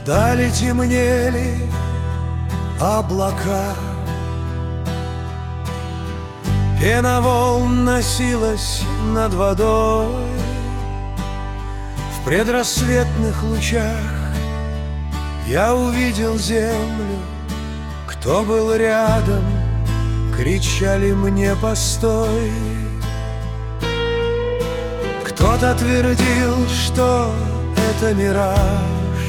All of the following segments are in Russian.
Вдали темнели облака, пена волн носилась над водой. В предрассветных лучах я увидел землю. Кто был рядом, кричали мне: постой. Кто-то твердил, что это мираж,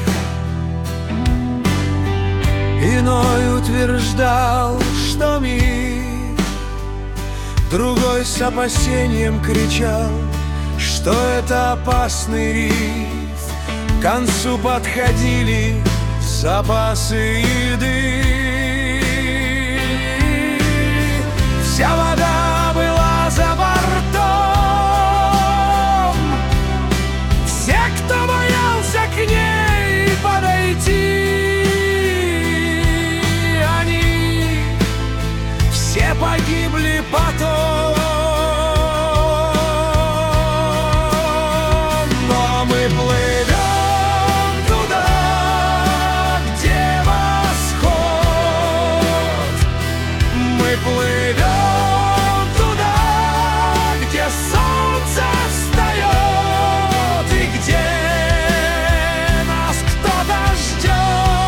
иной утверждал, что мир. Другой с опасением кричал, что это опасный риф. К концу подходили запасы еды. Вся вода была за бортом. Все, кто боялся к ней подойти, они все погибли потом. Но мы плывем туда, где восход. Мы плывем туда, где солнце встает и где нас кто-то ждет.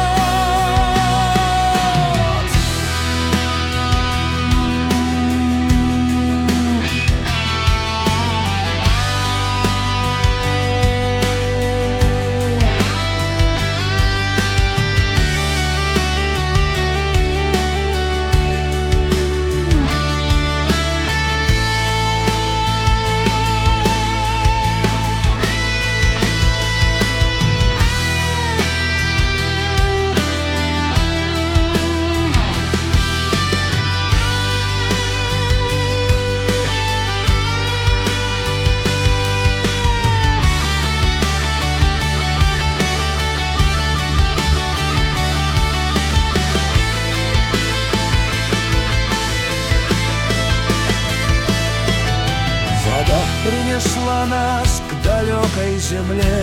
Принесла нас к далекой земле,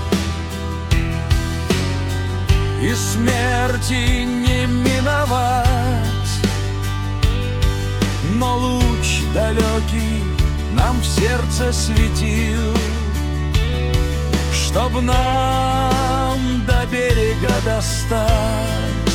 и смерти не миновать. Но луч далекий нам в сердце светил, чтоб нам до берега достать.